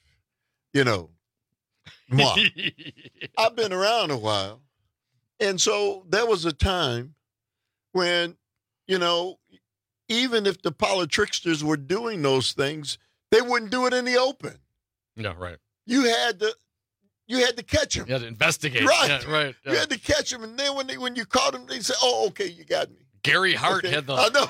I've been around a while. And so there was a time when, even if the politricksters were doing those things, they wouldn't do it in the open. No, right. You had to catch them. You had to investigate. Right. Yeah, right. Yeah. You had to catch them, and then when you caught them, they said, "Oh, okay, you got me." Gary Hart had I know.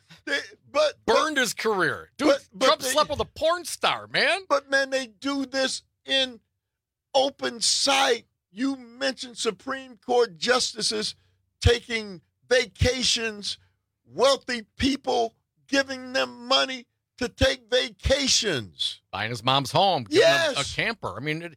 burned his career. Dude, Trump slept with a porn star, man. But man, they do this in open sight. You mentioned Supreme Court justices taking vacations, wealthy people giving them money to take vacations. Buying his mom's home, giving him a camper. I mean,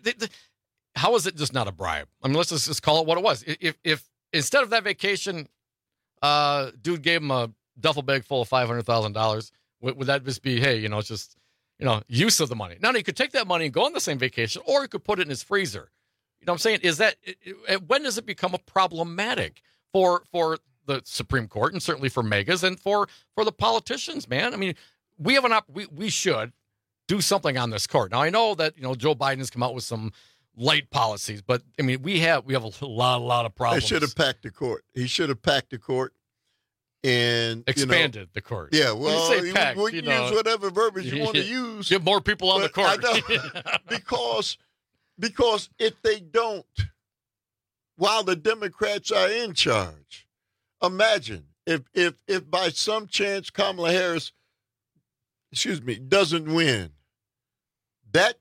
how is it just not a bribe? I mean, let's just call it what it was. If instead of that vacation, dude gave him a duffel bag full of $500,000, would that just be, hey, it's just, use of the money? Now, he could take that money and go on the same vacation, or he could put it in his freezer. You know what I'm saying? Is that when does it become a problematic for the Supreme Court and certainly for megas and for the politicians, man? I mean, we have we should do something on this court. Now, I know that, Joe Biden has come out with some light policies, but I mean, we have a lot of problems. He should have packed the court. He should have packed the court and expanded the court. Yeah, well, when you say packed, we can use whatever verbiage you want to use. Get more people on the court. I know, because if they don't, while the Democrats are in charge, imagine if by some chance Kamala Harris, doesn't win, that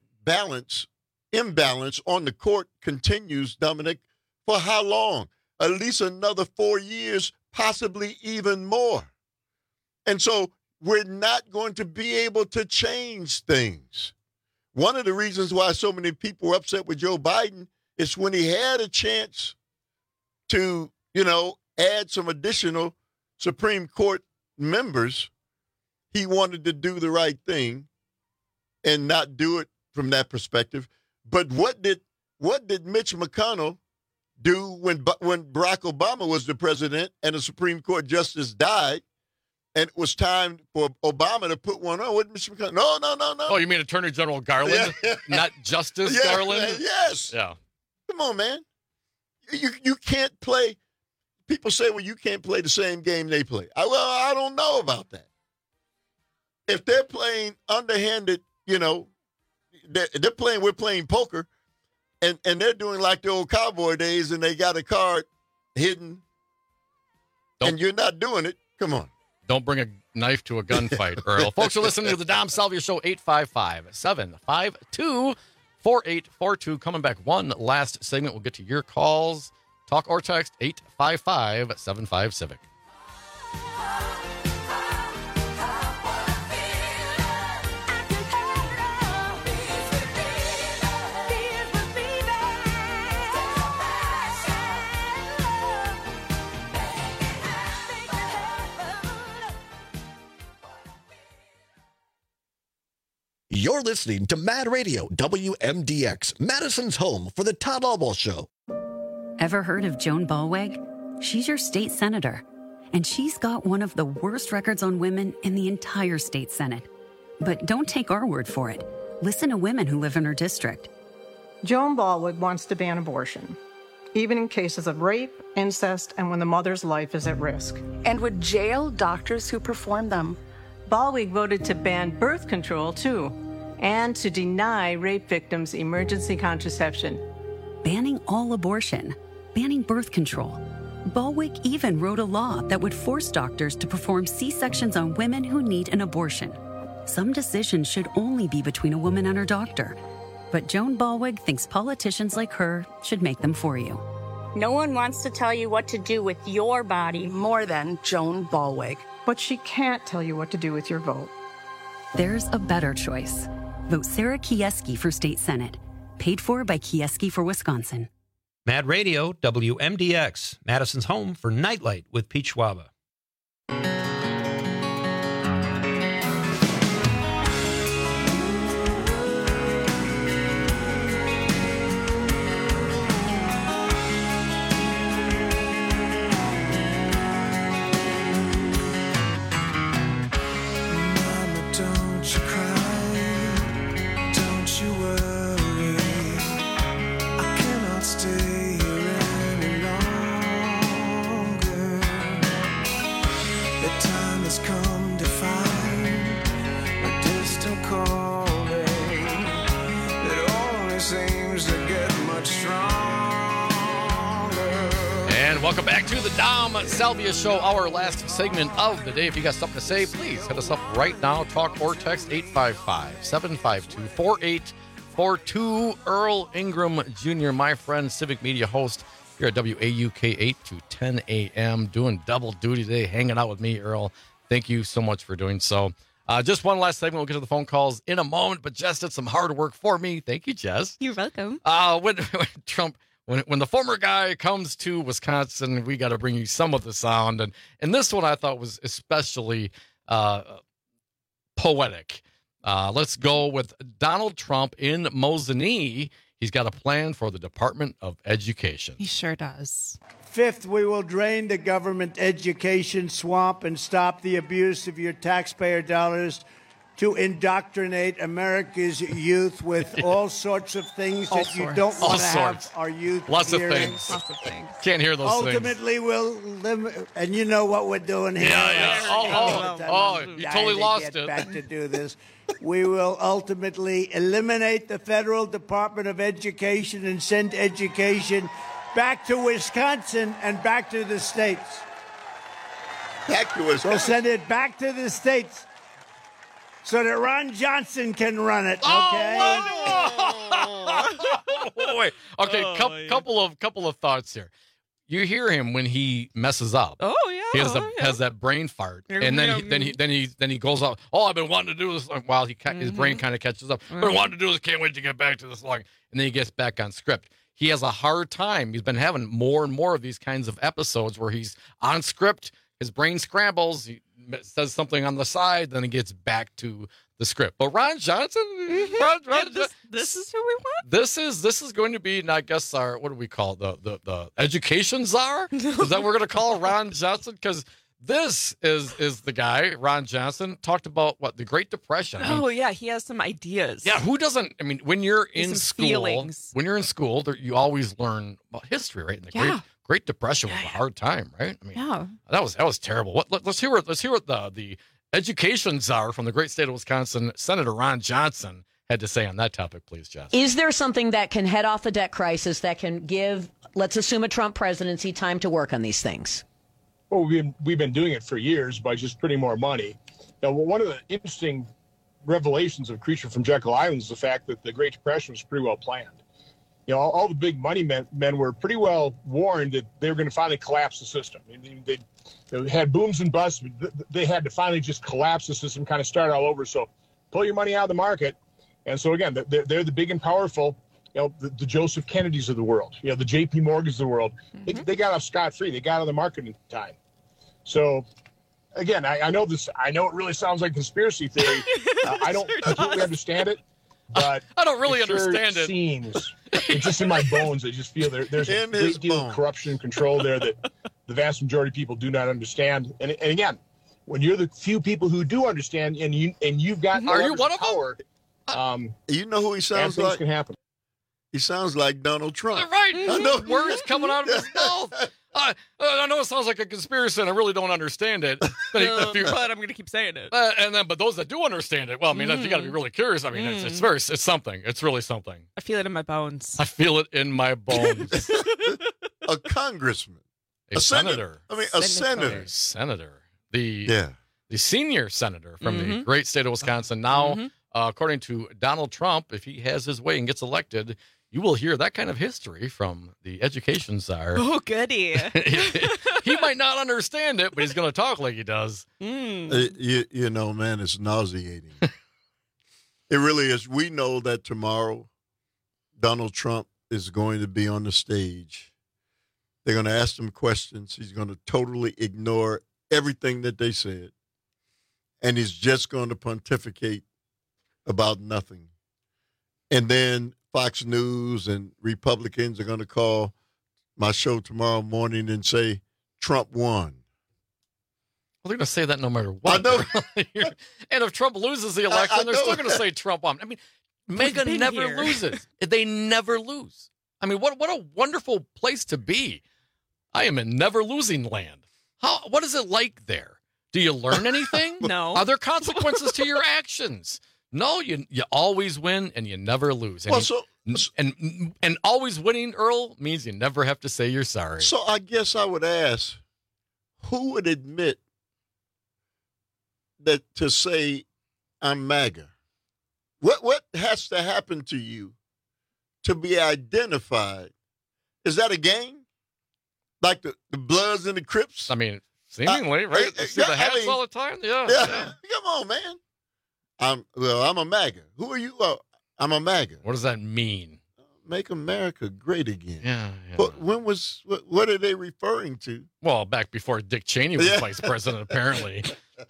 imbalance on the court continues, Dominic, for how long? At least another 4 years, possibly even more. And so we're not going to be able to change things. One of the reasons why so many people were upset with Joe Biden is when he had a chance to, add some additional Supreme Court members, he wanted to do the right thing and not do it from that perspective. But what did Mitch McConnell do when Barack Obama was the president and a Supreme Court justice died, and it was time for Obama to put one on? What did Mr. McConnell? No. Oh, you mean Attorney General Garland, not Justice Garland? Yes. Yeah. Come on, man. You can't play. People say, well, you can't play the same game they play. I don't know about that. If they're playing underhanded, they're playing, we're playing poker, and they're doing like the old cowboy days, and they got a card hidden, and you're not doing it. Come on. Don't bring a knife to a gunfight, Earl. Folks are listening to the Dom Salvia Show, 855-752-4842. Coming back, one last segment. We'll get to your calls. Talk or text, 855-75-CIVIC. You're listening to Mad Radio, WMDX, Madison's home for the Todd Albaugh Show. Ever heard of Joan Ballweg? She's your state senator, and she's got one of the worst records on women in the entire state Senate. But don't take our word for it. Listen to women who live in her district. Joan Ballweg wants to ban abortion, even in cases of rape, incest, and when the mother's life is at risk. And would jail doctors who perform them. Ballweg voted to ban birth control, too, and to deny rape victims emergency contraception. Banning all abortion, banning birth control. Ballweg even wrote a law that would force doctors to perform C-sections on women who need an abortion. Some decisions should only be between a woman and her doctor. But Joan Ballweg thinks politicians like her should make them for you. No one wants to tell you what to do with your body more than Joan Ballweg. But she can't tell you what to do with your vote. There's a better choice. Vote Sarah Kieski for State Senate. Paid for by Kieski for Wisconsin. Mad Radio, WMDX, Madison's home for Nightlight with Pete Schwaba. Welcome back to the Dom Salvia Show, our last segment of the day. If you got something to say, please hit us up right now. Talk or text 855-752-4842. Earl Ingram Jr., my friend, Civic Media host here at WAUK 8 to 10 a.m., doing double duty today, hanging out with me, Earl. Thank you so much for doing so. Just one last segment. We'll get to the phone calls in a moment, but Jess did some hard work for me. Thank you, Jess. You're welcome. When Trump... When the former guy comes to Wisconsin, we got to bring you some of the sound. And this one I thought was especially poetic. Let's go with Donald Trump in Mosinee. He's got a plan for the Department of Education. He sure does. Fifth, we will drain the government education swamp and stop the abuse of your taxpayer dollars to indoctrinate America's youth with all sorts of things that you don't want to have our youth Lots hearing. of things. Lots of things. Can't hear those Ultimately, things. we'll limit, and you know what we're doing here. Yeah. You totally lost it. Back to do this. We will ultimately eliminate the federal Department of Education and send education back to Wisconsin and back to the states. Back to Wisconsin. We'll send it back to the states so that Ron Johnson can run it, okay? Wait. Okay, couple of thoughts here. You hear him when he messes up. Oh yeah, he has that brain fart, and then he goes out. Oh, I've been wanting to do this. While his brain kind of catches up. I've been wanting to do this. Can't wait to get back to this long. And then he gets back on script. He has a hard time. He's been having more and more of these kinds of episodes where he's on script. His brain scrambles. He says something on the side, then he gets back to the script. But Ron Johnson, this is who we want. This is going to be, I guess, our, what do we call it? The education czar? Is that what we're going to call Ron Johnson? Because this is the guy, Ron Johnson, talked about the Great Depression. Yeah, he has some ideas. Yeah, who doesn't? I mean, when you're in school, you always learn about history, right? And Great Depression was a hard time, right? I mean, that was terrible. Let's hear what the education czar from the great state of Wisconsin, Senator Ron Johnson, had to say on that topic, please, Jess. Is there something that can head off the debt crisis that can give, let's assume, a Trump presidency time to work on these things? Well, we've been doing it for years by just printing more money. Now, one of the interesting revelations of Creature from Jekyll Island is the fact that the Great Depression was pretty well planned. You know, all the big money men were pretty well warned that they were going to finally collapse the system. They had booms and busts. They had to finally just collapse the system, kind of start all over. So pull your money out of the market. And so, again, they're the big and powerful, the Joseph Kennedys of the world, the J.P. Morgans of the world. Mm-hmm. They got off scot-free. They got out of the market in time. So, again, I know this. I know it really sounds like conspiracy theory. I don't completely understand it. But I don't really understand it. Seems it's just in my bones. I just feel there's a great deal of corruption and control there that the vast majority of people do not understand. And again, when you're the few people who do understand, and you've got are you one of power, you know who he sounds things like? can happen. He sounds like Donald Trump. Right. I know. Words coming out of his mouth. I know it sounds like a conspiracy, and I really don't understand it. But I'm going to keep saying it. But those that do understand it, well, I mean, you got to be really curious. I mean, it's something. It's really something. I feel it in my bones. I feel it in my bones. A congressman. A senator. A senator. A senator. The senior senator from the great state of Wisconsin. Now, according to Donald Trump, if he has his way and gets elected, you will hear that kind of history from the education czar. Oh, goody. He might not understand it, but he's going to talk like he does. You know, man, it's nauseating. It really is. We know that tomorrow Donald Trump is going to be on the stage. They're going to ask him questions. He's going to totally ignore everything that they said. And he's just going to pontificate about nothing. And then Fox News and Republicans are going to call my show tomorrow morning and say, Trump won. Well, they're going to say that no matter what. I know. And if Trump loses the election, they're still going to say Trump won. I mean, MAGA never loses. They never lose. I mean, what a wonderful place to be. I am in never losing land. What is it like there? Do you learn anything? No. Are there consequences to your actions? No, you always win and you never lose. And, and always winning, Earl, means you never have to say you're sorry. So I guess I would ask, who would admit that to say I'm MAGA? What has to happen to you to be identified? Is that a gang? Like the Bloods and the Crips? I mean, seemingly, right? You see the hats all the time? Yeah. Come on, man. I'm a MAGA. Who are you? I'm a MAGA. What does that mean? Make America great again. Yeah. But what are they referring to? Well, back before Dick Cheney was vice president, apparently.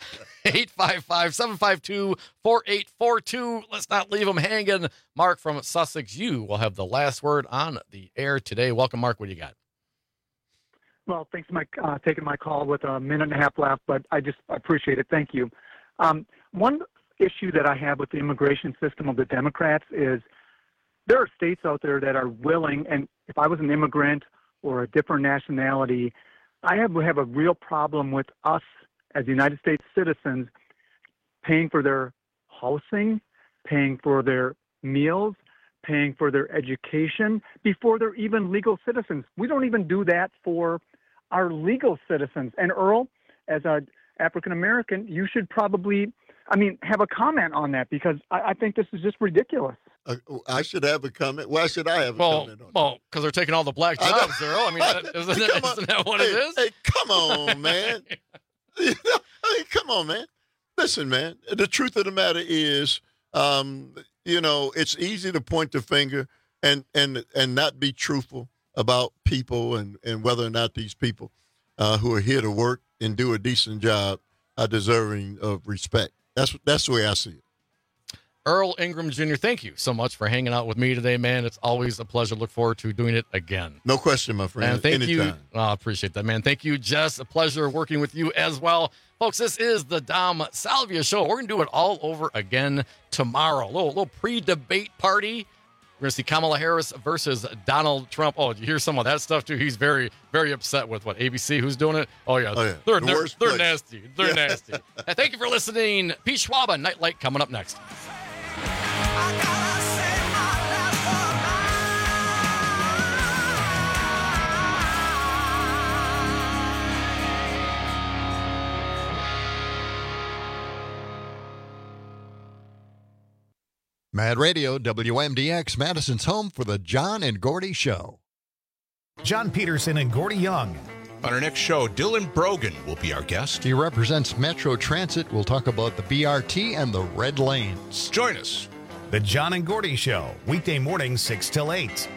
855-752-4842. Let's not leave them hanging. Mark from Sussex, you will have the last word on the air today. Welcome, Mark. What do you got? Well, thanks for taking my call with a minute and a half left, but I appreciate it. Thank you. One issue that I have with the immigration system of the Democrats is there are states out there that are willing, and if I was an immigrant or a different nationality, I have a real problem with us as United States citizens paying for their housing, paying for their meals, paying for their education before they're even legal citizens. We don't even do that for our legal citizens. And Earl, as an African American, you should probably have a comment on that, because I think this is just ridiculous. I should have a comment. Why should I have a comment on that? Well, because they're taking all the black jobs, Earl. I mean, isn't that what it is? Hey, come on, man. Come on, man. Listen, man, the truth of the matter is, it's easy to point the finger and not be truthful about people and whether or not these people who are here to work and do a decent job are deserving of respect. That's the way I see it. Earl Ingram Jr., thank you so much for hanging out with me today, man. It's always a pleasure. Look forward to doing it again. No question, my friend. And thank Anytime. you. I appreciate that, man. Thank you, Jess. A pleasure working with you as well. Folks, this is the Dom Salvia Show. We're going to do it all over again tomorrow. A little pre-debate party. We're going to see Kamala Harris versus Donald Trump. Oh, did you hear some of that stuff, too? He's very, very upset with ABC. Who's doing it? Oh, yeah. They're nasty. They're nasty. Thank you for listening. Pete Schwaba, Nightlight, coming up next. Mad Radio, WMDX, Madison's home for the John and Gordy Show. John Peterson and Gordy Young. On our next show, Dylan Brogan will be our guest. He represents Metro Transit. We'll talk about the BRT and the red lanes. Join us. The John and Gordy Show, weekday mornings 6 till 8.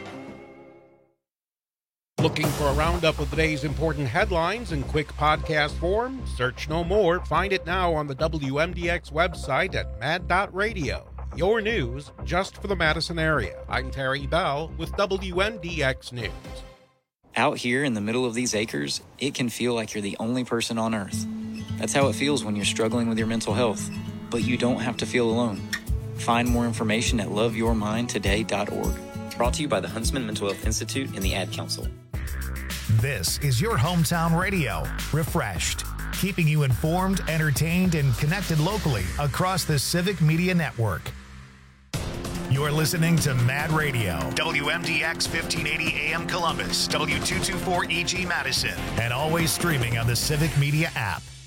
Looking for a roundup of the day's important headlines in quick podcast form? Search no more. Find it now on the WMDX website at mad.radio. Your news just for the Madison area. I'm Terry Bell with WMDX News. Out here in the middle of these acres, it can feel like you're the only person on Earth. That's how it feels when you're struggling with your mental health. But you don't have to feel alone. Find more information at loveyourmindtoday.org. Brought to you by the Huntsman Mental Health Institute and the Ad Council. This is your hometown radio, refreshed, keeping you informed, entertained, and connected locally across the Civic Media Network. You're listening to Mad Radio, WMDX 1580 AM Columbus, W224 EG Madison, and always streaming on the Civic Media app.